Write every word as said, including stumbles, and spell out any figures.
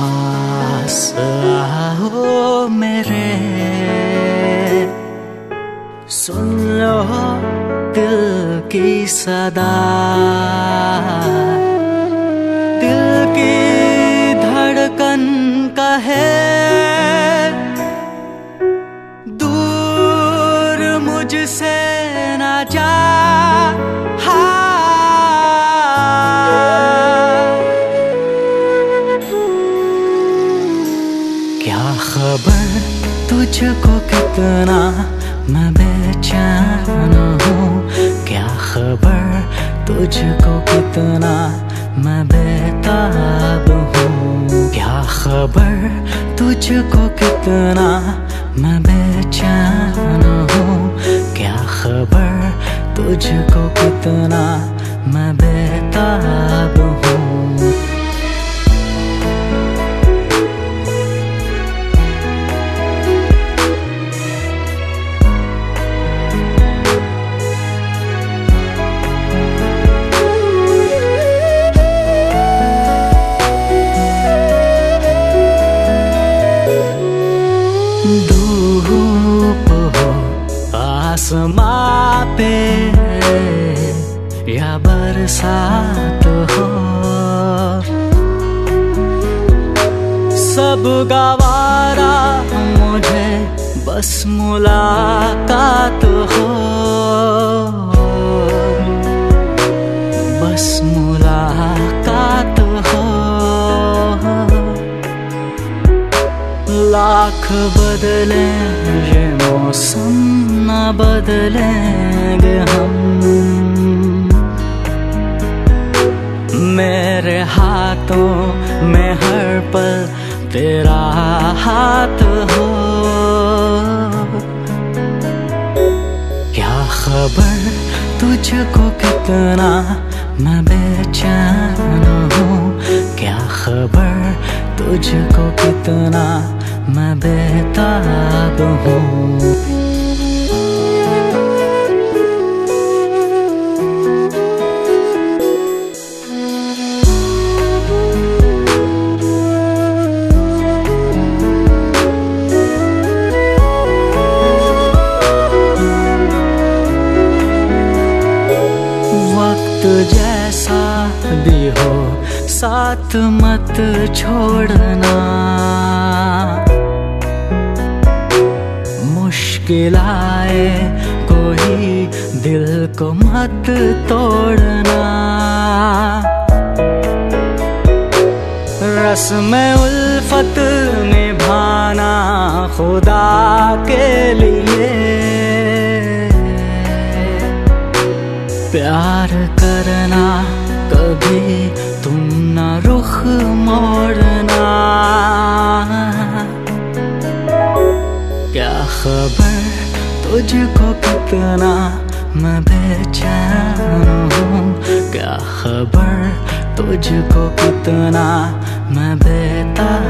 पास आओ मेरे, सुन लो दिल की सदा, दिल की धड़कन कहे दूर मुझसे ना जा। क्या खबर तुझको कितना मैं बेचैन हूँ, क्या खबर तुझको कितना मैं बेताब हूँ, क्या खबर तुझको कितना मैं बेचैन हूँ, क्या खबर तुझको कितना मैं बेताब हूँ। धूप हो आसमां पे या बरसात हो, सब गवारा मुझे बस मुलाकात हो, बस मुलाकात हो। लाख बदले ये मौसम न बदलेंगे हम, मेरे हाथों में हर पल तेरा हाथ हो। क्या खबर तुझको कितना मैं बेचैन हूँ, क्या खबर तुझको कितना मैं बेताब हूँ। वक्त जैसा भी हो साथ मत छोड़ना, मुश्किल आए कोई दिल को मत तोड़ना। रस्म उल्फत निभाना खुदा के लिए, प्यार करना कभी तुम न रुख मोड़ना। क्या खबर तुझको कितना मैं बेचैन हूँ, क्या खबर तुझको कितना मैं बेताब